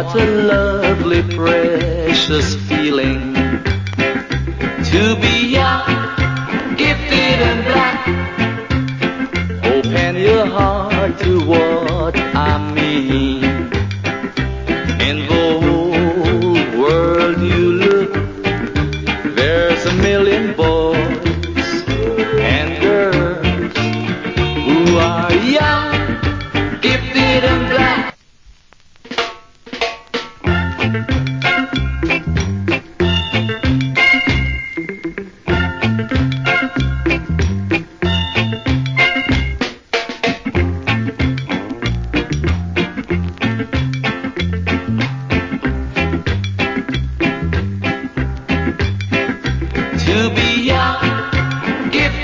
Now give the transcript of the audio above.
What a lovely, precious feeling to be young, gifted and black. Open your heart to what I mean. In the whole world you look, there's a million boys and girls who are young, gifted and black. To be young, gifted